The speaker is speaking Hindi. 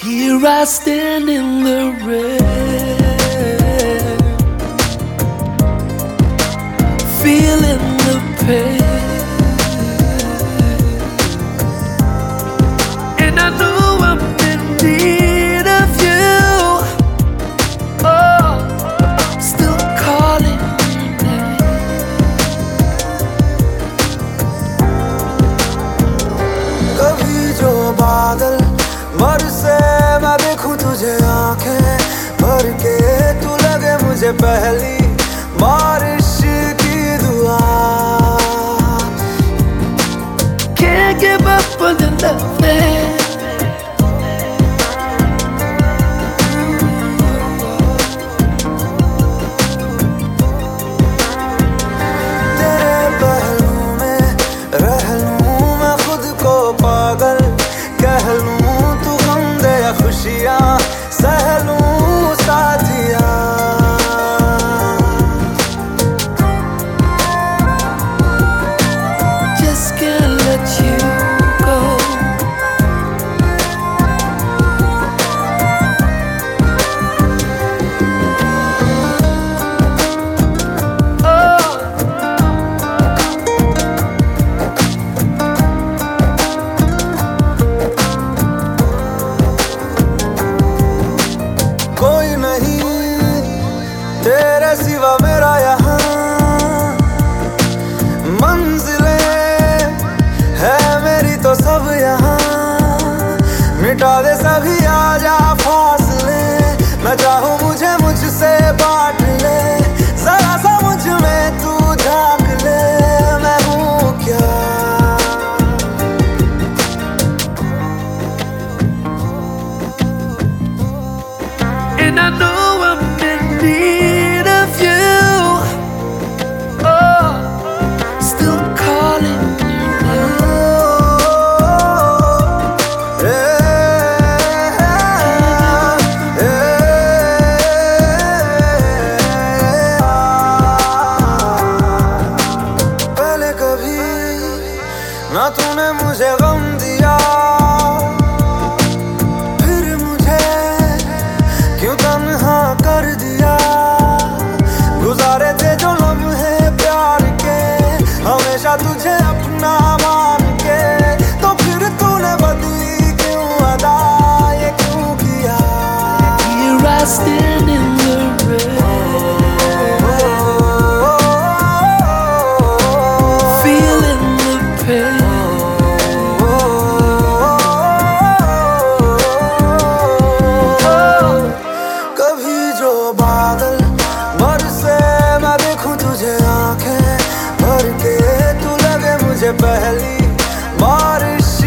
Here I stand in the rain, feeling the pain, and I know I'm in need of you. Oh, still calling your name. कभी जो बादल बरसे मैं देखूं तुझे आंखें भर के, तू लगे मुझे पहली बारिश की दुआ. Can't give up on the loving. तेरे पहलू में रह लूं मैं खुद को पागल कह लूं, तू गम दे या खुशियां सह लूं साथिया. Just can't let you go. Oh, कोई नहीं तेरे सिवा मेरा यहाँ, मंजिलें है मेरी तो सब यहाँ. मिटा दे सभी आजा फासले, मैं चाहूँ मुझे मुझसे बांट ले. जरा सा मुझ में तू झांक ले, मैं हूँ क्या. and I know I'm in need of you. Oh, still calling your पहले कभी ना तूने मुझे गम दिया, फिर मुझे क्यों तन्हा कर दिया. गुजारे थे जो लम्हे प्यार के, हमेशा तुझे अपना मान के, तो फिर तूने बदली क्यों अदा, ये क्यों किया. Here I stand in the rain, feeling the pain. Oh, कभी जो बादल बरसे मैं देखूं तुझे आंखें भर के, तू लगे मुझे पहली बारिश